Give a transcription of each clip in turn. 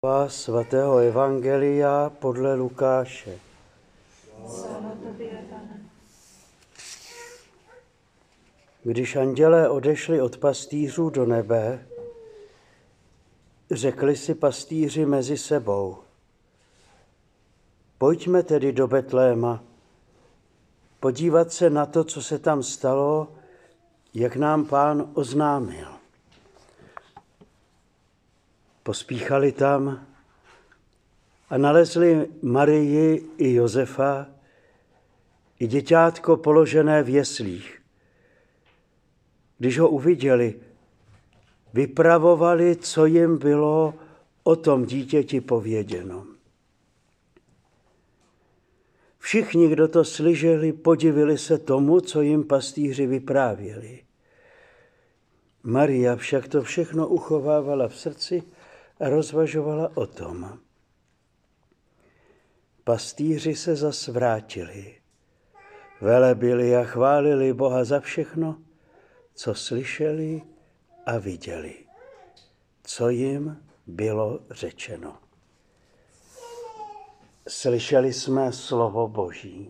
Svatého evangelia podle Lukáše. Když andělé odešli od pastýřů do nebe, řekli si pastýři mezi sebou: Pojďme tedy do Betléma, podívat se na to, co se tam stalo, jak nám Pán oznámil. Pospíchali tam a nalezli Marii i Josefa i děťátko položené v jeslích. Když ho uviděli, vypravovali, co jim bylo o tom dítěti pověděno. Všichni, kdo to slyšeli, podivili se tomu, co jim pastýři vyprávěli. Maria však to všechno uchovávala v srdci a rozvažovala o tom. Pastýři se zas vrátili. Velebili a chválili Boha za všechno, co slyšeli a viděli, co jim bylo řečeno. Slyšeli jsme slovo Boží.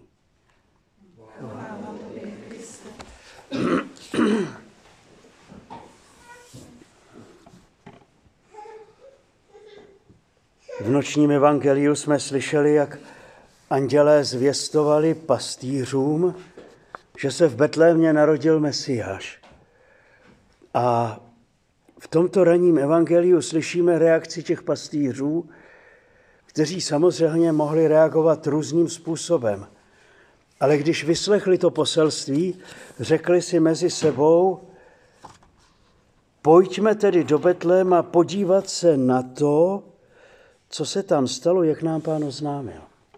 V nočním evangeliu jsme slyšeli, jak andělé zvěstovali pastýřům, že se v Betlémě narodil Mesiáš. A v tomto ranním evangeliu slyšíme reakci těch pastýřů, kteří samozřejmě mohli reagovat různým způsobem. Ale když vyslechli to poselství, řekli si mezi sebou: Pojďme tedy do Betléma podívat se na to, co se tam stalo, jak nám Pán oznámil.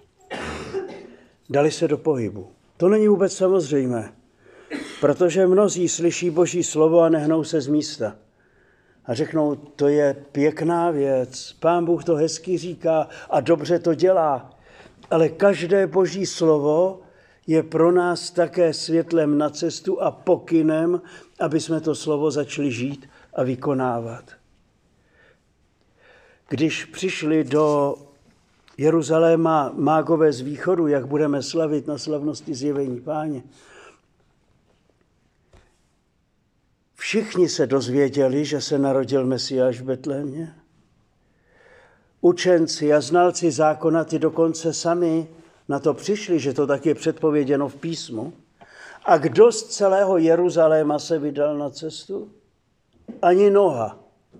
Dali se do pohybu. To není vůbec samozřejmé, protože mnozí slyší Boží slovo a nehnou se z místa. A řeknou: to je pěkná věc, Pán Bůh to hezky říká a dobře to dělá. Ale každé Boží slovo je pro nás také světlem na cestu a pokynem, aby jsme to slovo začali žít a vykonávat. Když přišli do Jeruzaléma mágové z východu, jak budeme slavit na slavnosti zjevení Páně, všichni se dozvěděli, že se narodil Mesiáš v Betlémě. Učenci a znalci zákona ty dokonce sami na to přišli, že to tak je předpověděno v písmu. A kdo z celého Jeruzaléma se vydal na cestu? Ani noha.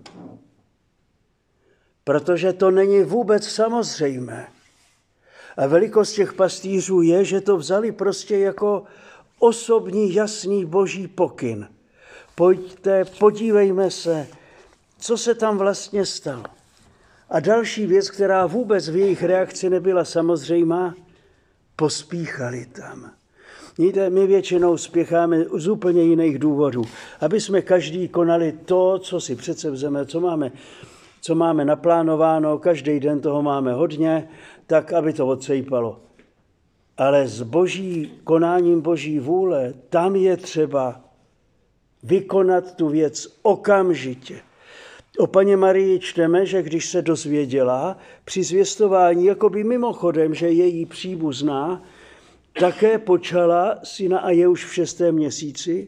Protože to není vůbec samozřejmé. A velikost těch pastýřů je, že to vzali prostě jako osobní, jasný Boží pokyn. Pojďte, podívejme se, co se tam vlastně stalo. A další věc, která vůbec v jejich reakci nebyla samozřejmá, pospíchali tam. Víte, my většinou spěcháme z úplně jiných důvodů, aby jsme každý konali to, co si přece vzeme, co máme naplánováno, každý den toho máme hodně, tak aby to odsejpalo. Ale s konáním Boží vůle, tam je třeba vykonat tu věc okamžitě. O paně Marii čteme, že když se dozvěděla při zvěstování, jakoby mimochodem, že její příbuzná také počala syna a je už v 6. měsíci,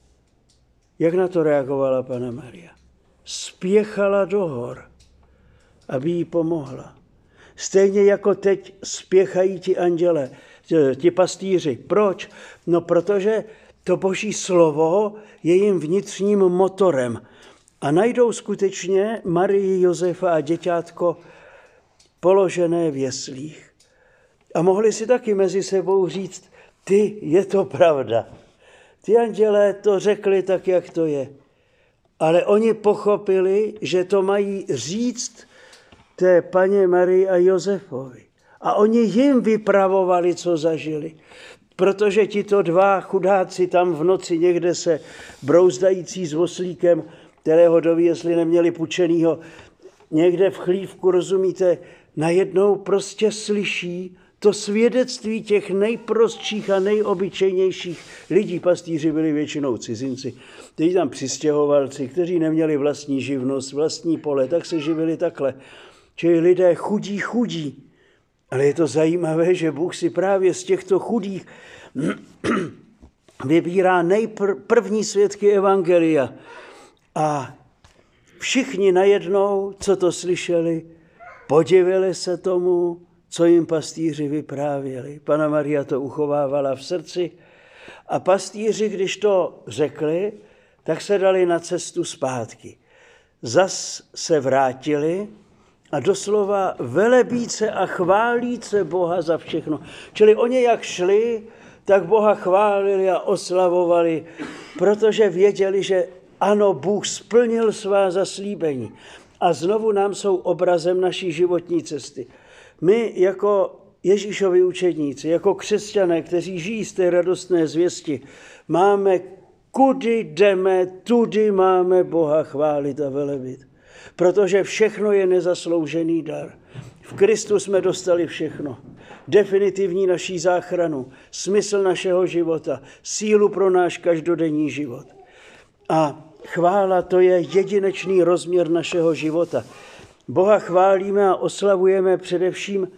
jak na to reagovala Panna Maria? Spěchala do hor, aby jí pomohla. Stejně jako teď spěchají ti anděle, ti pastýři. Proč? No, protože to Boží slovo je jim vnitřním motorem. A najdou skutečně Marii, Josefa a děťátko položené v jeslích. A mohli si taky mezi sebou říct: je to pravda. Ty andělé to řekli tak, jak to je. Ale oni pochopili, že to mají říct té paně Marii a Josefovi. A oni jim vypravovali, co zažili. Protože tito dva chudáci tam v noci někde se brouzdající s oslíkem, kterého doví, jestli neměli pučenýho, někde v chlívku, rozumíte, najednou prostě slyší to svědectví těch nejprostších a nejobyčejnějších lidí. Pastýři byli většinou cizinci, kteří tam přistěhovalci, kteří neměli vlastní živnost, vlastní pole, tak se živili takhle. čili lidé chudí. Ale je to zajímavé, že Bůh si právě z těchto chudých vybírá první svědky evangelia. A všichni najednou, co to slyšeli, podivili se tomu, co jim pastýři vyprávěli. Panna Maria to uchovávala v srdci a pastýři, když to řekli, tak se dali na cestu zpátky. Zas se vrátili a doslova velebíce a chválíce Boha za všechno. Čili oni jak šli, tak Boha chválili a oslavovali, protože věděli, že ano, Bůh splnil svá zaslíbení. A znovu nám jsou obrazem naší životní cesty. My jako Ježíšovi učedníci, jako křesťané, kteří žijí z té radostné zvěsti, máme kudy jdeme, tudy máme Boha chválit a velebit. Protože všechno je nezasloužený dar. V Kristu jsme dostali všechno. Definitivní naší záchranu, smysl našeho života, sílu pro náš každodenní život. A chvála, to je jedinečný rozměr našeho života. Boha chválíme a oslavujeme především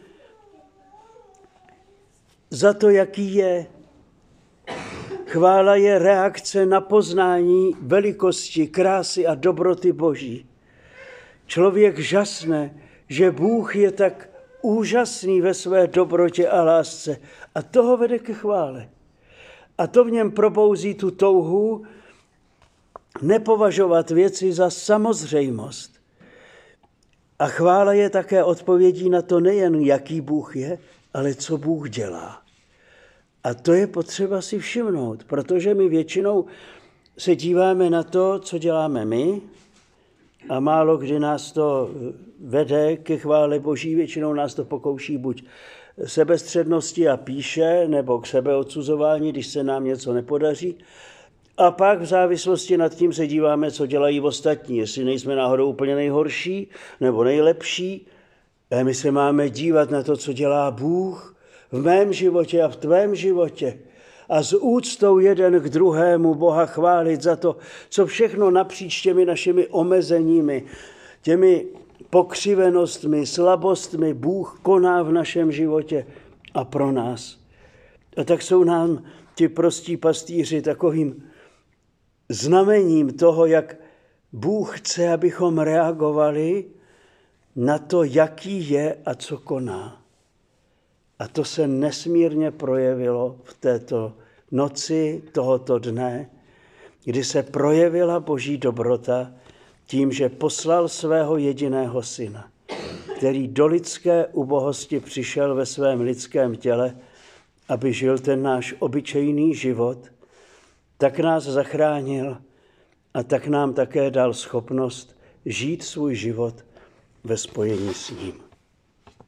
za to, jaký je. Chvála je reakce na poznání velikosti, krásy a dobroty Boží. Člověk žasne, že Bůh je tak úžasný ve své dobrotě a lásce. A toho vede ke chvále. A to v něm probouzí tu touhu nepovažovat věci za samozřejmost. A chvála je také odpovědí na to nejen, jaký Bůh je, ale co Bůh dělá. A to je potřeba si všimnout, protože my většinou se díváme na to, co děláme my, a málo kdy nás to vede ke chvále Boží, většinou nás to pokouší buď sebestřednosti a píše, nebo k sebeodsuzování, když se nám něco nepodaří. A pak v závislosti nad tím se díváme, co dělají ostatní, jestli nejsme náhodou úplně nejhorší nebo nejlepší. A my se máme dívat na to, co dělá Bůh v mém životě a v tvém životě. A s úctou jeden k druhému Boha chválit za to, co všechno napříč těmi našimi omezeními, těmi pokřivenostmi, slabostmi Bůh koná v našem životě a pro nás. A tak jsou nám ti prostí pastýři takovým znamením toho, jak Bůh chce, abychom reagovali na to, jaký je a co koná. A to se nesmírně projevilo v této noci tohoto dne, kdy se projevila Boží dobrota tím, že poslal svého jediného syna, který do lidské ubohosti přišel ve svém lidském těle, aby žil ten náš obyčejný život, tak nás zachránil a tak nám také dal schopnost žít svůj život ve spojení s ním.